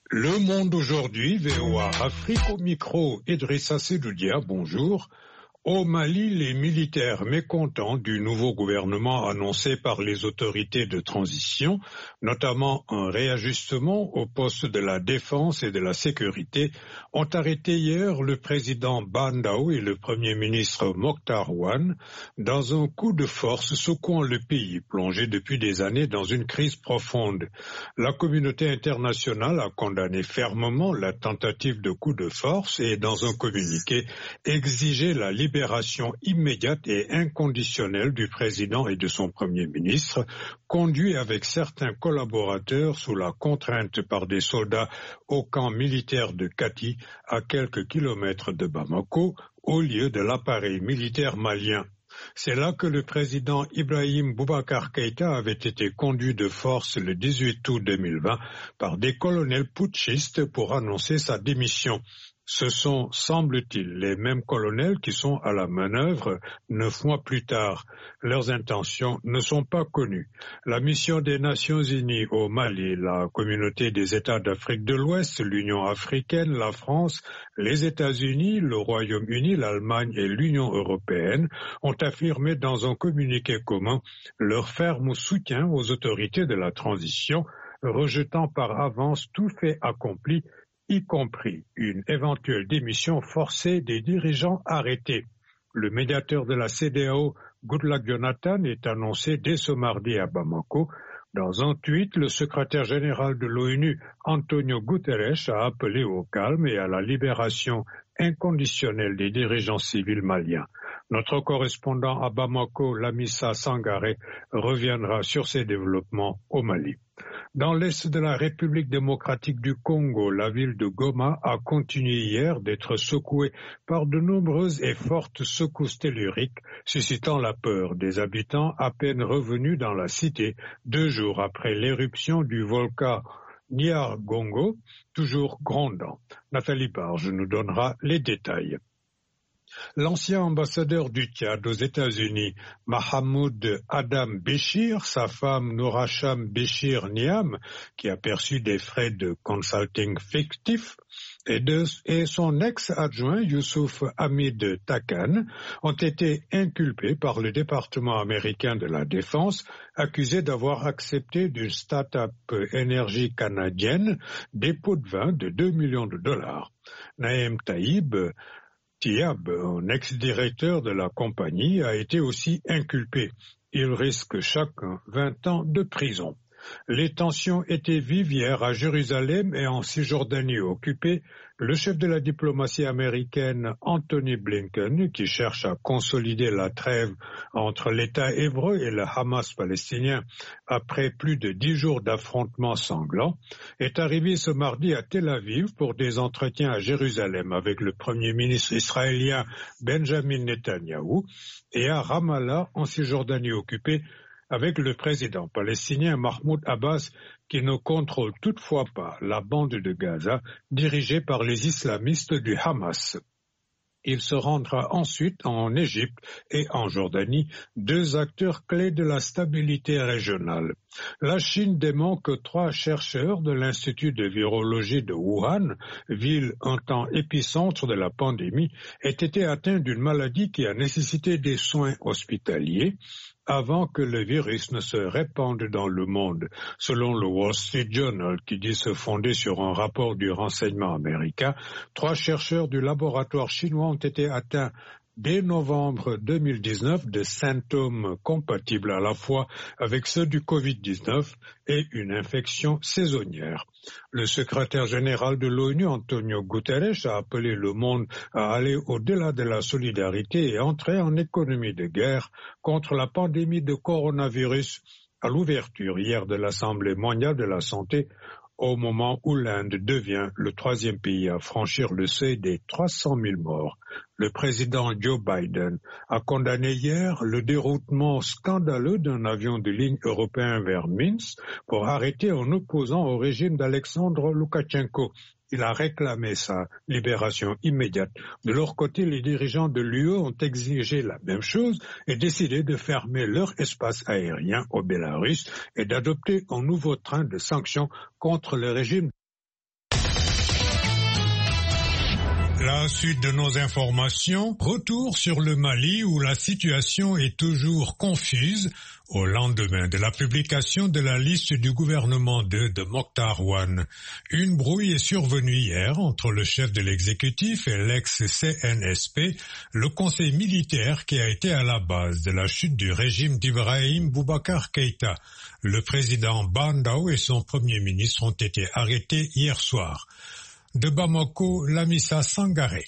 Le Monde aujourd'hui, VOA Afrique au micro, Idrissa Sedoudia, bonjour. Au Mali, les militaires mécontents du nouveau gouvernement annoncé par les autorités de transition, notamment un réajustement au poste de la défense et de la sécurité, ont arrêté hier le président Bandao et le premier ministre Mokhtar Ouane dans un coup de force secouant le pays, plongé depuis des années dans une crise profonde. La communauté internationale a condamné fermement la tentative de coup de force et, dans un communiqué, exigé la libération immédiate et inconditionnelle du président et de son premier ministre, conduit avec certains collaborateurs sous la contrainte par des soldats au camp militaire de Kati, à quelques kilomètres de Bamako, au lieu de l'appareil militaire malien. C'est là que le président Ibrahim Boubacar Keïta avait été conduit de force le 18 août 2020 par des colonels putschistes pour annoncer sa démission. Ce sont, semble-t-il, les mêmes colonels qui sont à la manœuvre 9 mois plus tard. Leurs intentions ne sont pas connues. La mission des Nations Unies au Mali, la communauté des États d'Afrique de l'Ouest, l'Union africaine, la France, les États-Unis, le Royaume-Uni, l'Allemagne et l'Union européenne ont affirmé dans un communiqué commun leur ferme soutien aux autorités de la transition, rejetant par avance tout fait accompli, y compris une éventuelle démission forcée des dirigeants arrêtés. Le médiateur de la CEDEAO, Goodluck Jonathan, est annoncé dès ce mardi à Bamako. Dans un tweet, le secrétaire général de l'ONU, Antonio Guterres, a appelé au calme et à la libération inconditionnelle des dirigeants civils maliens. Notre correspondant à Bamako, Lamissa Sangaré, reviendra sur ces développements au Mali. Dans l'est de la République démocratique du Congo, la ville de Goma a continué hier d'être secouée par de nombreuses et fortes secousses telluriques, suscitant la peur des habitants à peine revenus dans la cité 2 jours après l'éruption du volcan Nyiragongo, toujours grondant. Nathalie Barge nous donnera les détails. L'ancien ambassadeur du Tchad aux États-Unis, Mahamoud Adam Béchir, sa femme Nouracham Béchir Niam, qui a perçu des frais de consulting fictifs, et son ex-adjoint Youssouf Hamid Takan ont été inculpés par le département américain de la Défense, accusés d'avoir accepté d'une start-up énergie canadienne des pots de vin de 2 millions de dollars. Naïm Tiab, un ex-directeur de la compagnie, a été aussi inculpé. Il risque chacun 20 ans de prison. Les tensions étaient vives hier à Jérusalem et en Cisjordanie occupée. Le chef de la diplomatie américaine, Anthony Blinken, qui cherche à consolider la trêve entre l'État hébreu et le Hamas palestinien après plus de 10 jours d'affrontements sanglants, est arrivé ce mardi à Tel Aviv pour des entretiens à Jérusalem avec le premier ministre israélien Benjamin Netanyahou et à Ramallah, en Cisjordanie occupée, avec le président palestinien Mahmoud Abbas, qui ne contrôle toutefois pas la bande de Gaza dirigée par les islamistes du Hamas. Il se rendra ensuite en Égypte et en Jordanie, 2 acteurs clés de la stabilité régionale. La Chine dément que 3 chercheurs de l'Institut de virologie de Wuhan, ville un temps épicentre de la pandémie, aient été atteints d'une maladie qui a nécessité des soins hospitaliers avant que le virus ne se répande dans le monde, selon le Wall Street Journal, qui dit se fonder sur un rapport du renseignement américain. 3 chercheurs du laboratoire chinois ont été atteints dès novembre 2019 de symptômes compatibles à la fois avec ceux du Covid-19 et une infection saisonnière. Le secrétaire général de l'ONU, Antonio Guterres, a appelé le monde à aller au-delà de la solidarité et entrer en économie de guerre contre la pandémie de coronavirus à l'ouverture hier de l'Assemblée mondiale de la santé, au moment où l'Inde devient le 3e pays à franchir le seuil des 300 000 morts. Le président Joe Biden a condamné hier le déroutement scandaleux d'un avion de ligne européen vers Minsk pour arrêter un opposant au régime d'Alexandre Loukachenko. Il a réclamé sa libération immédiate. De leur côté, les dirigeants de l'UE ont exigé la même chose et décidé de fermer leur espace aérien au Bélarus et d'adopter un nouveau train de sanctions contre le régime. La suite de nos informations, retour sur le Mali où la situation est toujours confuse au lendemain de la publication de la liste du gouvernement de Mokhtar Ouane. Une brouille est survenue hier entre le chef de l'exécutif et l'ex-CNSP, le conseil militaire qui a été à la base de la chute du régime d'Ibrahim Boubacar Keïta. Le président Bandao et son premier ministre ont été arrêtés hier soir. De Bamako, Lamissa Sangaré.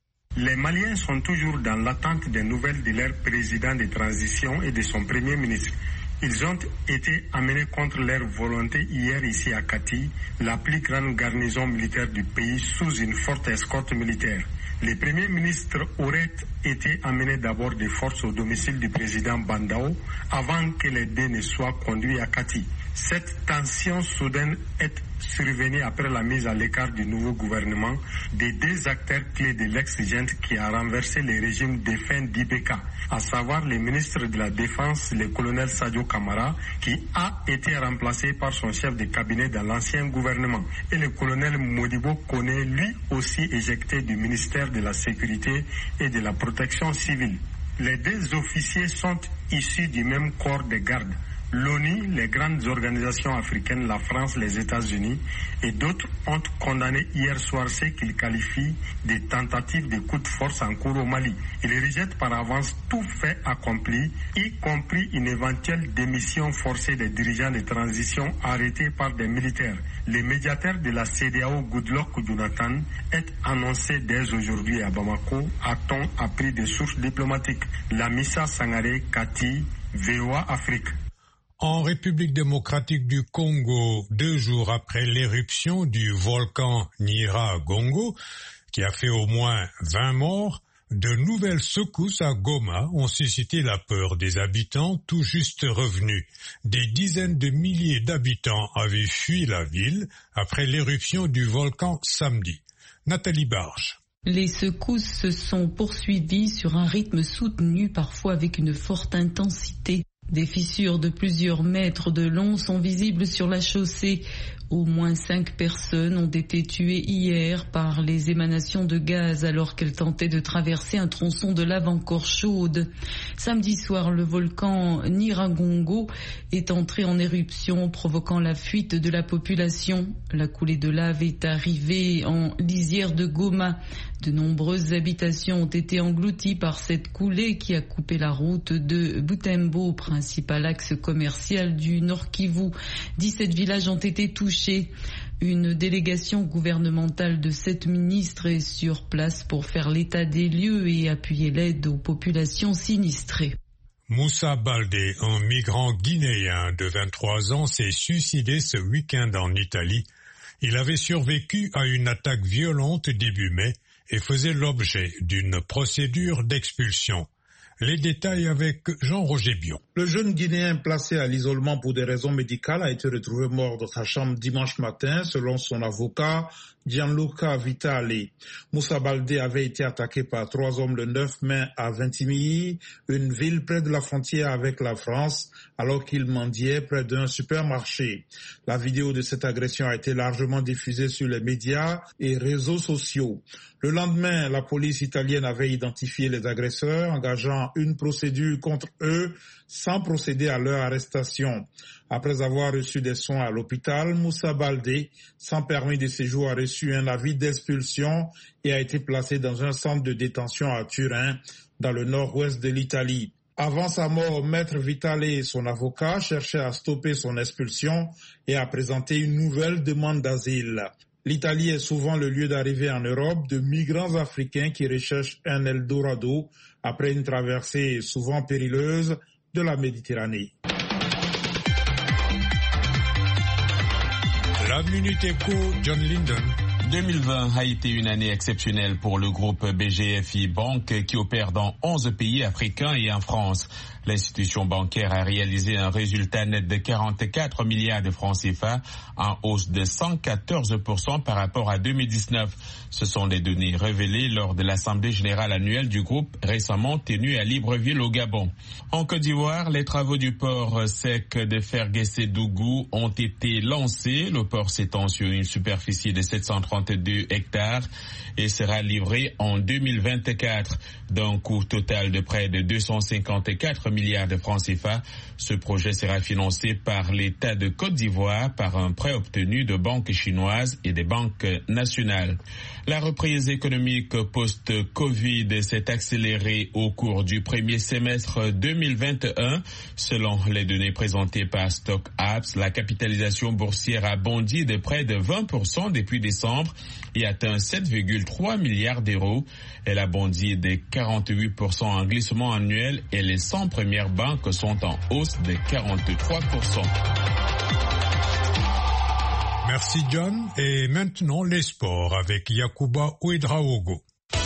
Les Maliens sont toujours dans l'attente des nouvelles de leur président de transition et de son premier ministre. Ils ont été amenés contre leur volonté hier ici à Kati, la plus grande garnison militaire du pays, sous une forte escorte militaire. Le premier ministre aurait été amené d'abord de force au domicile du président Bandao avant que les deux ne soient conduits à Kati. Cette tension soudaine est survenue après la mise à l'écart du nouveau gouvernement des deux acteurs clés de l'ex-junte qui a renversé le régime défunt d'Ibeka, à savoir le ministre de la Défense, le colonel Sadio Kamara, qui a été remplacé par son chef de cabinet dans l'ancien gouvernement, et le colonel Modibo Kone, lui aussi éjecté du ministère de la Sécurité et de la Protection civile. Les deux officiers sont issus du même corps de garde. L'ONU, les grandes organisations africaines, la France, les États-Unis et d'autres ont condamné hier soir ce qu'ils qualifient de tentatives de coup de force en cours au Mali. Ils rejettent par avance tout fait accompli, y compris une éventuelle démission forcée des dirigeants de transition arrêtés par des militaires. Le médiateur de la CEDEAO, Goodluck Jonathan, est annoncé dès aujourd'hui à Bamako, a-t-on appris des sources diplomatiques. Lamissa Sangaré, Kati, VOA Afrique. En République démocratique du Congo, 2 jours après l'éruption du volcan Nyiragongo, qui a fait au moins 20 morts, de nouvelles secousses à Goma ont suscité la peur des habitants tout juste revenus. Des dizaines de milliers d'habitants avaient fui la ville après l'éruption du volcan samedi. Nathalie Barge. Les secousses se sont poursuivies sur un rythme soutenu, parfois avec une forte intensité. Des fissures de plusieurs mètres de long sont visibles sur la chaussée. Au moins 5 personnes ont été tuées hier par les émanations de gaz alors qu'elles tentaient de traverser un tronçon de lave encore chaude. Samedi soir, le volcan Nyiragongo est entré en éruption, provoquant la fuite de la population. La coulée de lave est arrivée en lisière de Goma. De nombreuses habitations ont été englouties par cette coulée qui a coupé la route de Butembo, principal axe commercial du Nord Kivu. 17 villages ont été touchés. Une délégation gouvernementale de 7 ministres est sur place pour faire l'état des lieux et appuyer l'aide aux populations sinistrées. Moussa Baldé, un migrant guinéen de 23 ans, s'est suicidé ce week-end en Italie. Il avait survécu à une attaque violente début mai et faisait l'objet d'une procédure d'expulsion. Les détails avec Jean-Roger Bion. Le jeune Guinéen placé à l'isolement pour des raisons médicales a été retrouvé mort dans sa chambre dimanche matin, selon son avocat Gianluca Vitali. Moussa Baldé avait été attaqué par 3 hommes le 9 mai à Ventimiglia, une ville près de la frontière avec la France, alors qu'il mendiait près d'un supermarché. La vidéo de cette agression a été largement diffusée sur les médias et réseaux sociaux. Le lendemain, la police italienne avait identifié les agresseurs, engageant une procédure contre eux sans procéder à leur arrestation. Après avoir reçu des soins à l'hôpital, Moussa Baldé, sans permis de séjour, a reçu un avis d'expulsion et a été placé dans un centre de détention à Turin, dans le nord-ouest de l'Italie. Avant sa mort, Maître Vitali et son avocat cherchaient à stopper son expulsion et à présenter une nouvelle demande d'asile. L'Italie est souvent le lieu d'arrivée en Europe de migrants africains qui recherchent un Eldorado après une traversée souvent périleuse de la Méditerranée. La Minute Éco, John Linden. 2020 a été une année exceptionnelle pour le groupe BGFI Banque qui opère dans 11 pays africains et en France. L'institution bancaire a réalisé un résultat net de 44 milliards de francs CFA, en hausse de 114% par rapport à 2019. Ce sont des données révélées lors de l'Assemblée générale annuelle du groupe récemment tenue à Libreville au Gabon. En Côte d'Ivoire, les travaux du port sec de Ferguessé-Dougou ont été lancés. Le port s'étend sur une superficie de 730 52 hectares et sera livré en 2024 d'un coût total de près de 254 milliards de francs CFA. Ce projet sera financé par l'État de Côte d'Ivoire par un prêt obtenu de banques chinoises et des banques nationales. La reprise économique post-Covid s'est accélérée au cours du premier semestre 2021. Selon les données présentées par StockApps, la capitalisation boursière a bondi de près de 20% depuis décembre et atteint 7,3 milliards d'euros. Elle a bondi de 48% en glissement annuel et les 100 premières banques sont en hausse de 43%. Merci John. Et maintenant les sports avec Yacouba Ouedraogo.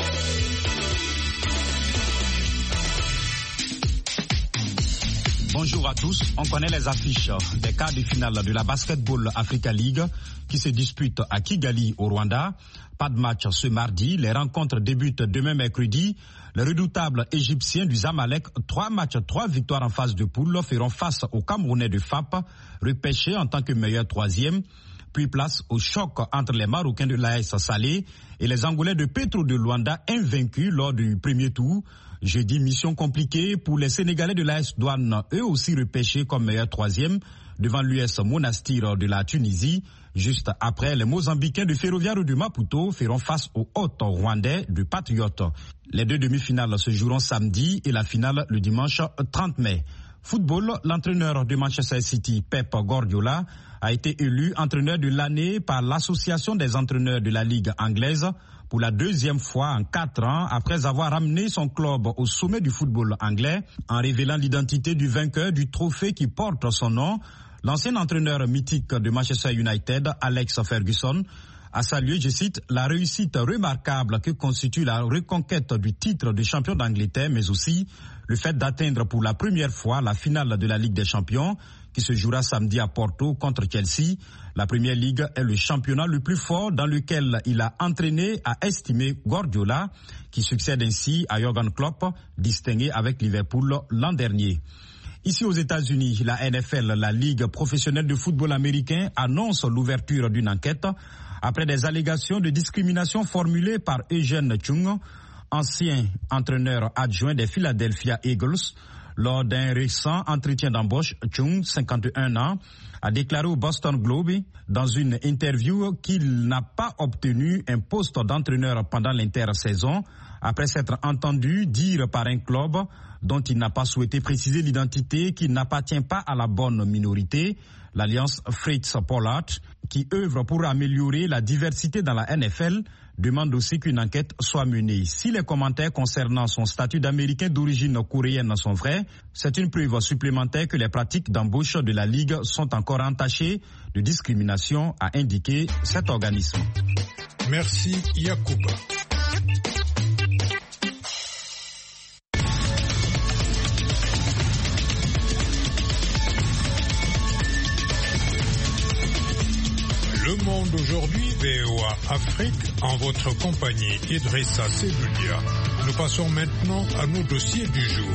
Bonjour à tous. On connaît les affiches des quarts de finale de la Basketball Africa League qui se disputent à Kigali au Rwanda. Pas de match ce mardi. Les rencontres débutent demain mercredi. Les redoutables égyptiens du Zamalek, 3 matchs, 3 victoires en phase de poule, feront face aux Camerounais de FAP, repêchés en tant que meilleur troisième. Puis place au choc entre les Marocains de l'AS Salé et les Angolais de Petro de Luanda, invaincus lors du premier tour. Jeudi, mission compliquée pour les Sénégalais de l'AS Douane, eux aussi repêchés comme meilleur troisième, devant l'US Monastir de la Tunisie. Juste après, les Mozambicains de Ferroviario du Maputo feront face aux hôtes rwandais du Patriote. Les 2 demi-finales se joueront samedi et la finale le dimanche 30 mai. Football, l'entraîneur de Manchester City, Pep Guardiola, a été élu entraîneur de l'année par l'association des entraîneurs de la Ligue anglaise pour la 2e fois en 4 ans après avoir ramené son club au sommet du football anglais en révélant l'identité du vainqueur du trophée qui porte son nom. L'ancien entraîneur mythique de Manchester United, Alex Ferguson, a salué, je cite, la réussite remarquable que constitue la reconquête du titre de champion d'Angleterre, mais aussi le fait d'atteindre pour la première fois la finale de la Ligue des Champions qui se jouera samedi à Porto contre Chelsea. La Première Ligue est le championnat le plus fort dans lequel il a entraîné, a estimé Guardiola, qui succède ainsi à Jürgen Klopp, distingué avec Liverpool l'an dernier. Ici aux États-Unis, la NFL, la Ligue professionnelle de football américain, annonce l'ouverture d'une enquête après des allégations de discrimination formulées par Eugene Chung, ancien entraîneur adjoint des Philadelphia Eagles. Lors d'un récent entretien d'embauche, Chung, 51 ans, a déclaré au Boston Globe dans une interview qu'il n'a pas obtenu un poste d'entraîneur pendant l'intersaison après s'être entendu dire par un club dont il n'a pas souhaité préciser l'identité qu'il n'appartient pas à la bonne minorité, l'alliance Fritz Pollard, qui œuvre pour améliorer la diversité dans la NFL, demande aussi qu'une enquête soit menée. Si les commentaires concernant son statut d'Américain d'origine coréenne sont vrais, c'est une preuve supplémentaire que les pratiques d'embauche de la Ligue sont encore entachées de discrimination, a indiqué cet organisme. Merci Yacouba. Le Monde aujourd'hui, VOA Afrique, en votre compagnie Idrissa Seloudia. Nous passons maintenant à nos dossiers du jour.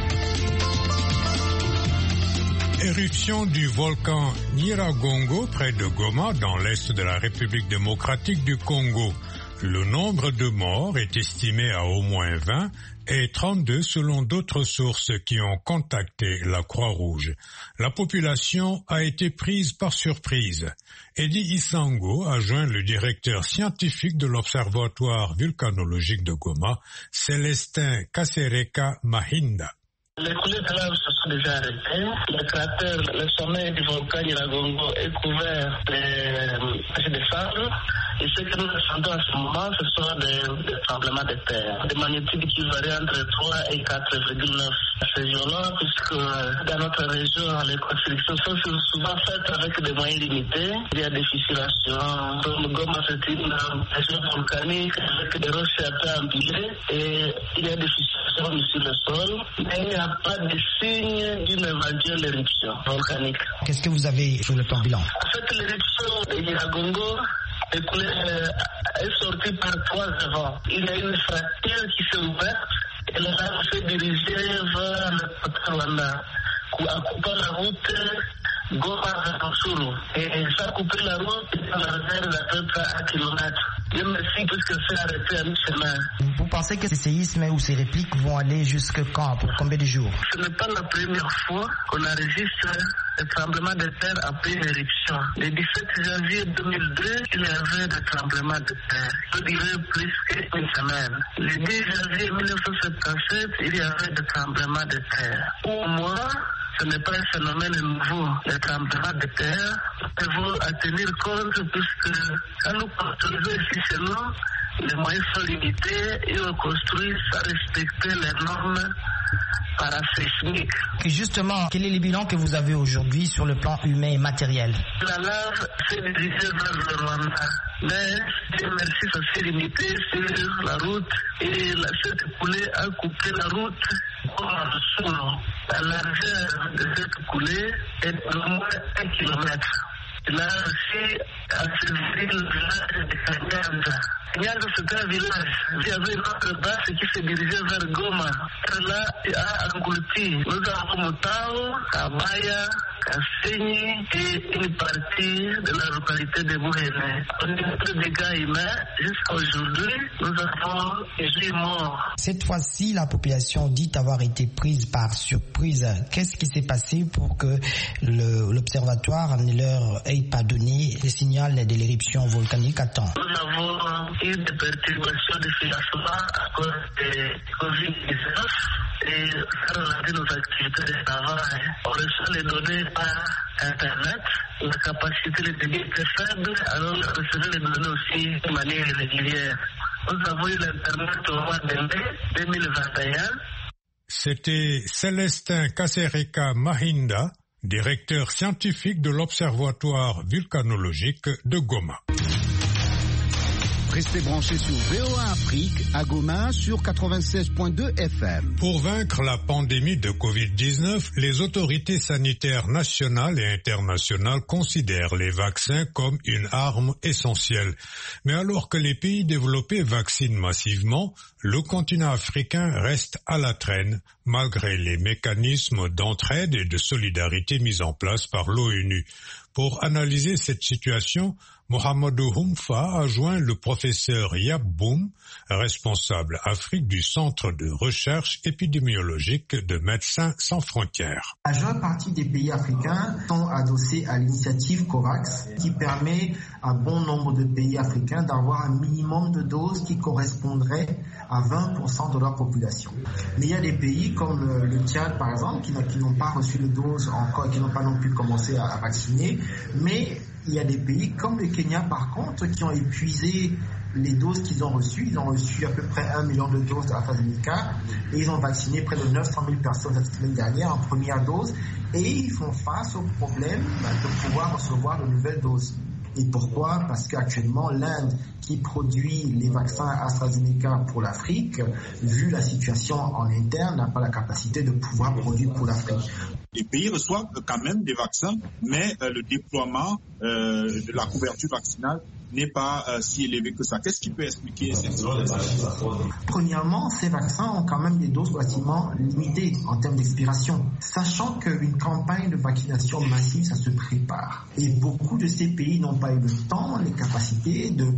Éruption du volcan Nyiragongo près de Goma dans l'est de la République démocratique du Congo. Le nombre de morts est estimé à au moins 20 et 32 selon d'autres sources qui ont contacté la Croix-Rouge. La population a été prise par surprise. Eddie Isango a joint le directeur scientifique de l'Observatoire vulcanologique de Goma, Célestin Kasereka Mahinda. Les coulées de lave se sont déjà arrêtées. Le cratère, le sommet du volcan Nyiragongo est couvert de sable. Et ce que nous ressentons à ce moment, ce sont des tremblements de terre. Des magnitudes qui varient entre 3 et 4,9. C'est violent puisque dans notre région, les constructions sont souvent faites avec des moyens limités. Il y a des fissurations. Comme Goma, c'est une région volcanique avec des roches à peu empilées. Et il y a des fissurations sur le sol. Mais il n'y a pas de signe d'une éventuelle éruption volcanique. Qu'est-ce que vous avez sur le plan bilan? En fait, l'éruption de Nyiragongo est sortie par 3 événements. Il y a une fracture qui s'est ouverte et la lave s'est dirigée vers le Rwanda. En coupant la route Goma vers Sulu. Et ça a coupé la route et ça a fait à peu près 1 kilomètre. Dieu merci puisque c'est arrêté à mi-chemin. Vous pensez que ces séismes ou ces répliques vont aller jusque quand? Pour combien de jours? Ce n'est pas la première fois qu'on enregistre des tremblements de terre après une éruption. Le 17 janvier 2002, il y avait des tremblements de terre. Ça durait plus qu'une semaine. Le 10 janvier 1977, il y avait des tremblements de terre. Pour moi, ce n'est pas un phénomène nouveau. Les tremblements de terre, il faut en tenir compte puisque quand nous construisons ici chez nous, les moyens sont limités et on construit sans respecter les normes parasismiques. Et justement, quel est le bilan que vous avez aujourd'hui sur le plan humain et matériel? La lave s'est dirigée vers le Rwanda. Mais, Dieu merci, ça s'est limité sur la route et cette coulée a coupé la route en dessous. La largeur de cette coulée est de moins 1 kilomètre. Là aussi, à ce village de Kanyanda. Kanyanda, c'était un village. Il y avait une autre base qui se dirigeait vers Goma. Là, à Angouti, nous avons Mutao, Kabaya, Kassenyi et une partie de la localité de Bouhene. Au niveau des dégâts humains, jusqu'à aujourd'hui, nous avons 8 morts. Cette fois-ci, la population dit avoir été prise par surprise. Qu'est-ce qui s'est passé pour que l'observatoire ne leur ait pas donné le signal de l'éruption volcanique à temps? Nous avons eu des perturbations de financement à cause de Covid-19 et ça ralentit nos activités de travail. On reçoit les données par Internet. La capacité de débit est faible, alors on recevait les données aussi de manière régulière. Nous avons eu l'Internet au mois de mai 2021. C'était Célestin Kasereka Mahinda, directeur scientifique de l'Observatoire vulcanologique de Goma. Restez branchés sur VOA Afrique à Goma sur 96.2 FM. Pour vaincre la pandémie de Covid-19, les autorités sanitaires nationales et internationales considèrent les vaccins comme une arme essentielle. Mais alors que les pays développés vaccinent massivement, le continent africain reste à la traîne, malgré les mécanismes d'entraide et de solidarité mis en place par l'ONU. Pour analyser cette situation, Mohamedou Humfa a joint le professeur Yap Boum, responsable Afrique du Centre de recherche épidémiologique de Médecins sans frontières. La majeure partie des pays africains sont adossés à l'initiative COVAX qui permet à bon nombre de pays africains d'avoir un minimum de doses qui correspondrait à 20% de leur population. Mais il y a des pays comme le Tchad par exemple qui n'ont pas reçu les doses encore, qui n'ont pas non plus commencé à vacciner, mais il y a des pays comme le Kenya par contre qui ont épuisé les doses qu'ils ont reçues. Ils ont reçu à peu près 1 million de doses d'AstraZeneca et ils ont vacciné près de 900 000 personnes cette semaine dernière en première dose et ils font face au problème de pouvoir recevoir de nouvelles doses. Et pourquoi? Parce qu'actuellement, l'Inde, qui produit les vaccins AstraZeneca pour l'Afrique, vu la situation en interne, n'a pas la capacité de pouvoir produire pour l'Afrique. Les pays reçoivent quand même des vaccins, mais le déploiement de la couverture vaccinale n'est pas si élevé que ça. Qu'est-ce qui peut expliquer cette situation? Premièrement, ces vaccins ont quand même des doses relativement limitées en termes d'expiration, sachant qu'une campagne de vaccination massive, ça se prépare. Et beaucoup de ces pays n'ont pas eu le temps, les capacités de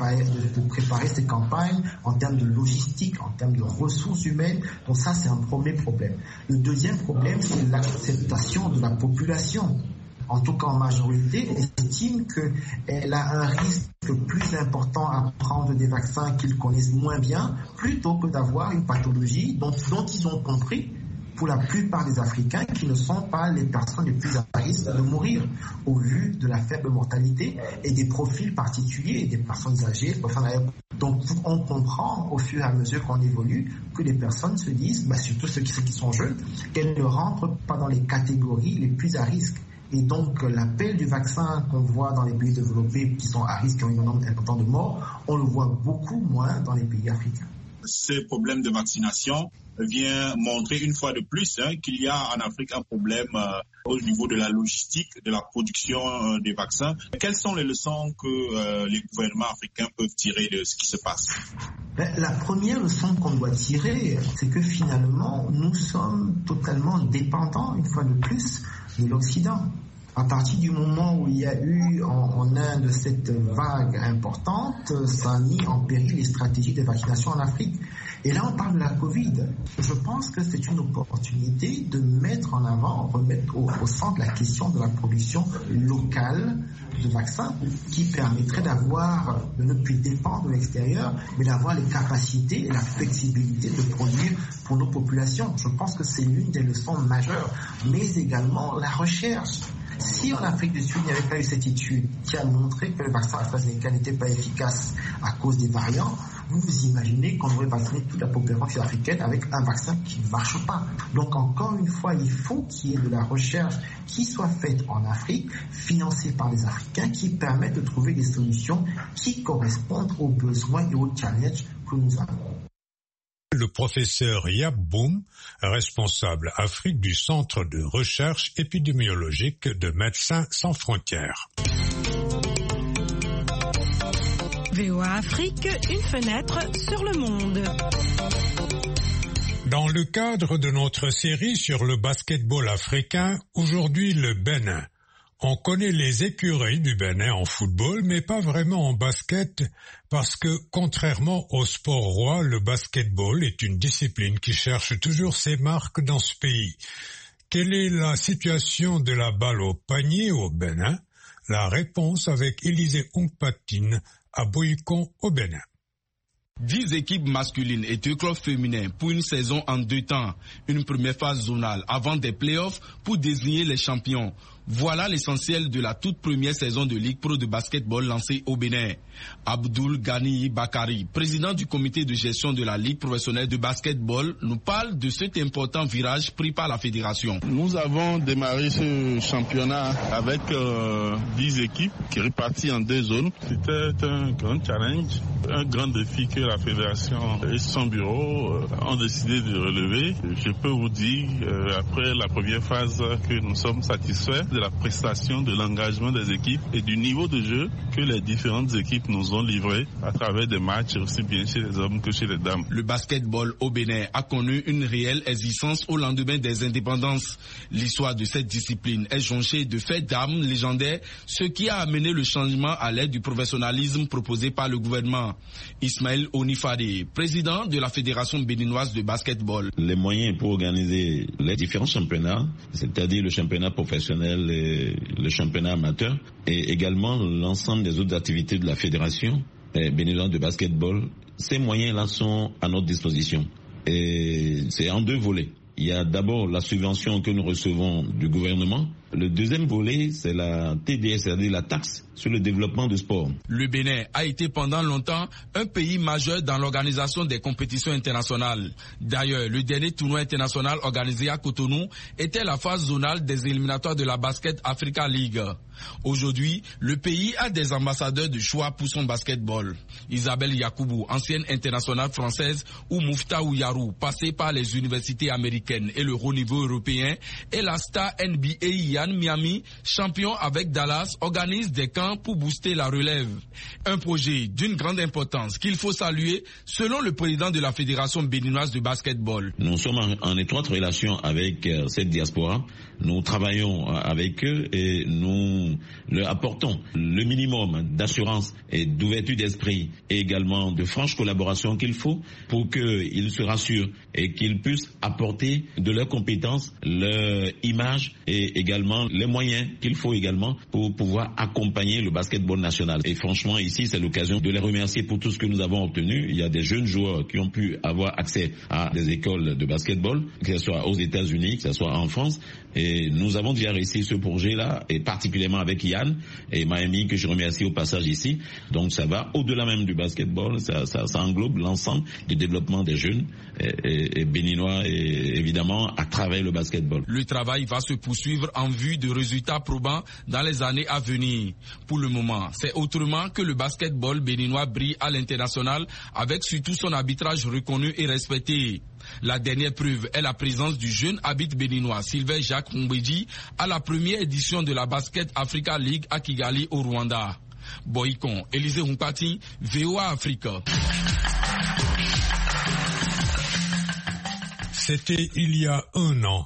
préparer ces campagnes en termes de logistique, en termes de ressources humaines. Donc ça, c'est un premier problème. Le deuxième problème, c'est l'acceptation de la population. En tout cas en majorité, estime qu'elle a un risque plus important à prendre des vaccins qu'ils connaissent moins bien, plutôt que d'avoir une pathologie dont ils ont compris, pour la plupart des Africains, qui ne sont pas les personnes les plus à risque de mourir, au vu de la faible mortalité et des profils particuliers, des personnes âgées, donc on comprend au fur et à mesure qu'on évolue que les personnes se disent, surtout ceux qui sont jeunes, qu'elles ne rentrent pas dans les catégories les plus à risque. Et donc, l'appel du vaccin qu'on voit dans les pays développés qui sont à risque, qui ont un nombre important de morts, on le voit beaucoup moins dans les pays africains. Ce problème de vaccination vient montrer une fois de plus qu'il y a en Afrique un problème au niveau de la logistique, de la production des vaccins. Quelles sont les leçons que les gouvernements africains peuvent tirer de ce qui se passe? La première leçon qu'on doit tirer, c'est que finalement, nous sommes totalement dépendants, une fois de plus, de l'Occident. À partir du moment où il y a eu en Inde cette vague importante, ça a mis en péril les stratégies de vaccination en Afrique. Et là, on parle de la Covid. Je pense que c'est une opportunité de mettre en avant, remettre au centre la question de la production locale de vaccins qui permettrait de ne plus dépendre de l'extérieur, mais d'avoir les capacités et la flexibilité de produire pour nos populations. Je pense que c'est l'une des leçons majeures, mais également la recherche. Si en Afrique du Sud, il n'y avait pas eu cette étude qui a montré que le vaccin AstraZeneca n'était pas efficace à cause des variants, vous imaginez qu'on aurait vacciné toute la population sud-africaine avec un vaccin qui ne marche pas. Donc encore une fois, il faut qu'il y ait de la recherche qui soit faite en Afrique, financée par les Africains, qui permettent de trouver des solutions qui correspondent aux besoins et aux challenges que nous avons. Le professeur Yap Boum, responsable Afrique du Centre de recherche épidémiologique de Médecins sans frontières. VOA Afrique, une fenêtre sur le monde. Dans le cadre de notre série sur le basketball africain, aujourd'hui le Bénin. On connaît les écuries du Bénin en football, mais pas vraiment en basket, parce que, contrairement au sport roi, le basketball est une discipline qui cherche toujours ses marques dans ce pays. Quelle est la situation de la balle au panier au Bénin? La réponse avec Élisée Oungpatine à Boycon au Bénin. 10 équipes masculines et 2 clubs féminins pour une saison en 2 temps. Une première phase zonale avant des playoffs pour désigner les champions. Voilà l'essentiel de la toute première saison de Ligue Pro de basketball lancée au Bénin. Abdoul Ghani Bakari, président du comité de gestion de la Ligue professionnelle de basketball, nous parle de cet important virage pris par la fédération. Nous avons démarré ce championnat avec 10 équipes qui réparties en 2 zones. C'était un grand challenge, un grand défi que la fédération et son bureau ont décidé de relever. Je peux vous dire, après la première phase, que nous sommes satisfaits de la prestation, de l'engagement des équipes et du niveau de jeu que les différentes équipes nous ont livré à travers des matchs aussi bien chez les hommes que chez les dames. Le basketball au Bénin a connu une réelle existence au lendemain des indépendances. L'histoire de cette discipline est jonchée de faits d'armes légendaires, ce qui a amené le changement à l'aide du professionnalisme proposé par le gouvernement. Ismaël Onifade, président de la Fédération béninoise de basketball. Les moyens pour organiser les différents championnats, c'est-à-dire le championnat professionnel, le championnat amateur et également l'ensemble des autres activités de la fédération béninoise de basketball, ces moyens-là sont à notre disposition. Et c'est en 2 volets. Il y a d'abord la subvention que nous recevons du gouvernement. Le deuxième volet, c'est la TDS, c'est-à-dire la taxe sur le développement du sport. Le Bénin a été pendant longtemps un pays majeur dans l'organisation des compétitions internationales. D'ailleurs, le dernier tournoi international organisé à Cotonou était la phase zonale des éliminatoires de la Basket Africa League. Aujourd'hui, le pays a des ambassadeurs de choix pour son basketball. Isabelle Yacoubou, ancienne internationale française, ou Moufta Ouyarou, passée par les universités américaines et le haut niveau européen, et la star NBA Yann Miami, champion avec Dallas, organise des camps pour booster la relève. Un projet d'une grande importance qu'il faut saluer selon le président de la Fédération béninoise de basketball. Nous sommes en étroite relation avec cette diaspora. Nous travaillons avec eux et nous leur apportons le minimum d'assurance et d'ouverture d'esprit et également de franche collaboration qu'il faut pour qu'ils se rassurent et qu'ils puissent apporter de leurs compétences, leur image et également les moyens qu'il faut également pour pouvoir accompagner le basketball national. Et franchement, ici, c'est l'occasion de les remercier pour tout ce que nous avons obtenu. Il y a des jeunes joueurs qui ont pu avoir accès à des écoles de basketball, que ce soit aux États-Unis, que ce soit en France. Et nous avons déjà réussi ce projet-là, et particulièrement avec Yann et Miami, que je remercie au passage ici. Donc ça va au-delà même du basketball, ça englobe l'ensemble du développement des jeunes et béninois et évidemment à travers le basketball. Le travail va se poursuivre en vue de résultats probants dans les années à venir. Pour le moment, c'est autrement que le basketball béninois brille à l'international avec surtout son arbitrage reconnu et respecté. La dernière preuve est la présence du jeune arbitre béninois Sylvain Jacques Mbedji à la première édition de la Basket Africa League à Kigali au Rwanda. Boycon, Élisée Humpati, VOA Africa. C'était il y a 1 an.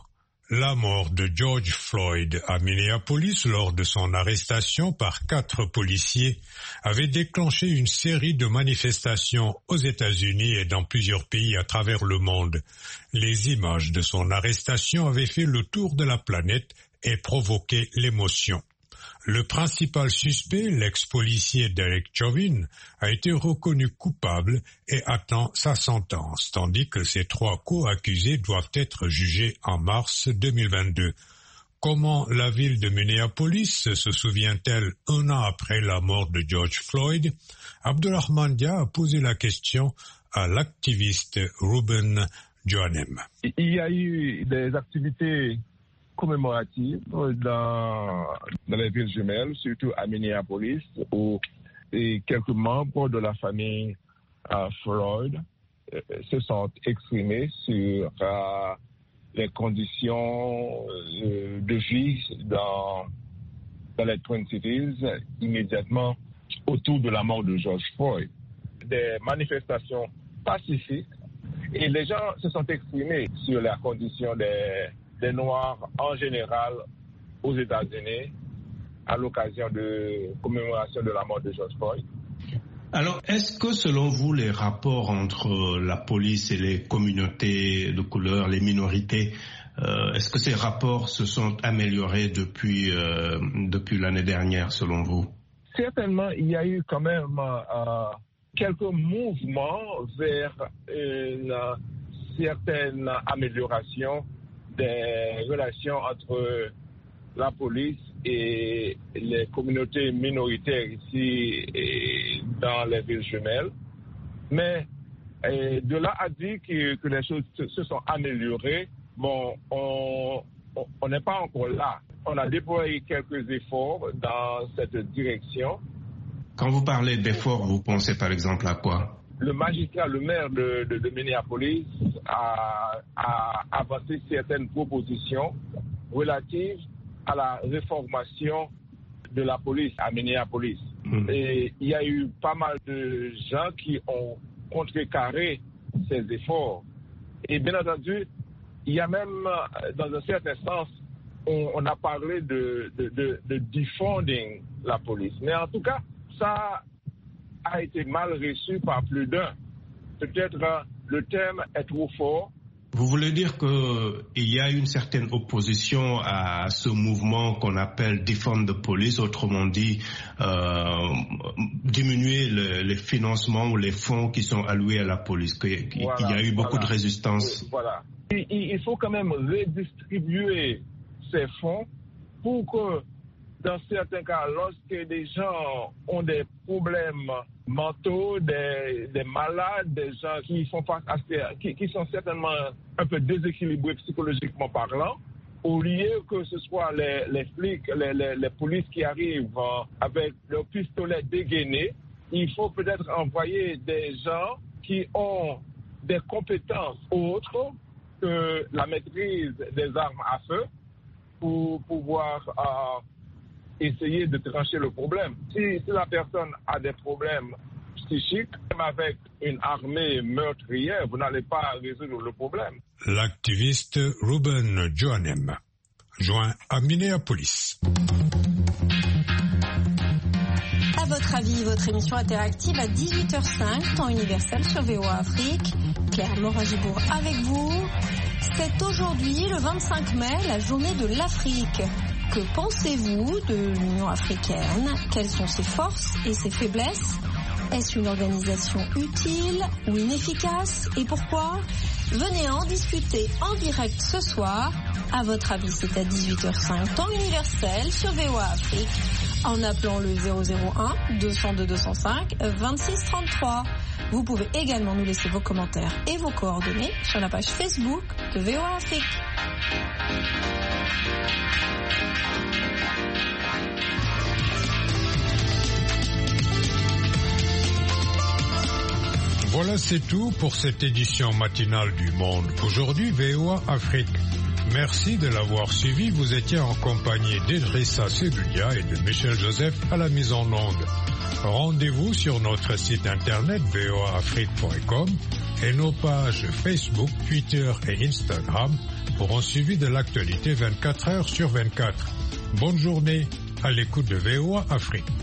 La mort de George Floyd à Minneapolis lors de son arrestation par 4 policiers avait déclenché une série de manifestations aux États-Unis et dans plusieurs pays à travers le monde. Les images de son arrestation avaient fait le tour de la planète et provoqué l'émotion. Le principal suspect, l'ex-policier Derek Chauvin, a été reconnu coupable et attend sa sentence, tandis que ses 3 co-accusés doivent être jugés en mars 2022. Comment la ville de Minneapolis se souvient-elle un an après la mort de George Floyd? Abdulrahman Dia a posé la question à l'activiste Ruben Joannem. Il y a eu des activités commémorative dans les villes jumelles, surtout à Minneapolis, où quelques membres de la famille Floyd se sont exprimés sur les conditions de vie dans les Twin Cities immédiatement autour de la mort de George Floyd. Des manifestations pacifiques et les gens se sont exprimés sur la condition des Noirs en général aux États-Unis à l'occasion de commémoration de la mort de George Floyd. Alors, est-ce que selon vous, les rapports entre la police et les communautés de couleur, les minorités, est-ce que ces rapports se sont améliorés depuis l'année dernière, selon vous? Certainement, il y a eu quand même quelques mouvements vers une certaine amélioration des relations entre la police et les communautés minoritaires ici et dans les villes jumelles. Mais de là à dire que les choses se sont améliorées, bon, on n'est pas encore là. On a déployé quelques efforts dans cette direction. Quand vous parlez d'efforts, vous pensez par exemple à quoi? Le magistrat, le maire de Minneapolis a avancé certaines propositions relatives à la réformation de la police à Minneapolis. Et il y a eu pas mal de gens qui ont contrecarré ces efforts. Et bien entendu, il y a même, dans un certain sens, on a parlé de defunding la police. Mais en tout cas, ça a été mal reçu par plus d'un. Peut-être le terme est trop fort. Vous voulez dire qu'il y a une certaine opposition à ce mouvement qu'on appelle Defund the Police, autrement dit, diminuer les financements ou les fonds qui sont alloués à la police, qu'il y a eu beaucoup de résistance. Voilà. Il faut quand même redistribuer ces fonds pour que, dans certains cas, lorsque des gens ont des problèmes mentaux, des malades, des gens qui font face à qui sont certainement un peu déséquilibrés psychologiquement parlant, au lieu que ce soit les flics, les polices qui arrivent avec leurs pistolets dégainés, il faut peut-être envoyer des gens qui ont des compétences autres que la maîtrise des armes à feu pour pouvoir essayer de trancher le problème. Si la personne a des problèmes psychiques, même avec une armée meurtrière, vous n'allez pas résoudre le problème. L'activiste Ruben Joannem, joint à Minneapolis. À votre avis, votre émission interactive à 18h05, temps universel sur VOA Afrique. Claire Moragibourg avec vous. C'est aujourd'hui, le 25 mai, la journée de l'Afrique. Que pensez-vous de l'Union africaine? Quelles sont ses forces et ses faiblesses? Est-ce une organisation utile ou inefficace? Et pourquoi? Venez en discuter en direct ce soir. À votre avis, c'est à 18h05, temps universel sur VOA Afrique, en appelant le 001 202 205 26 33. Vous pouvez également nous laisser vos commentaires et vos coordonnées sur la page Facebook de VOA Afrique. Voilà, c'est tout pour cette édition matinale du Monde. Aujourd'hui, VOA Afrique. Merci de l'avoir suivi. Vous étiez en compagnie d'Idrissa Seloudia et de Michel Joseph à la mise en onde. Rendez-vous sur notre site internet voaafrique.com et nos pages Facebook, Twitter et Instagram pour un suivi de l'actualité 24 heures sur 24. Bonne journée à l'écoute de VOA Afrique.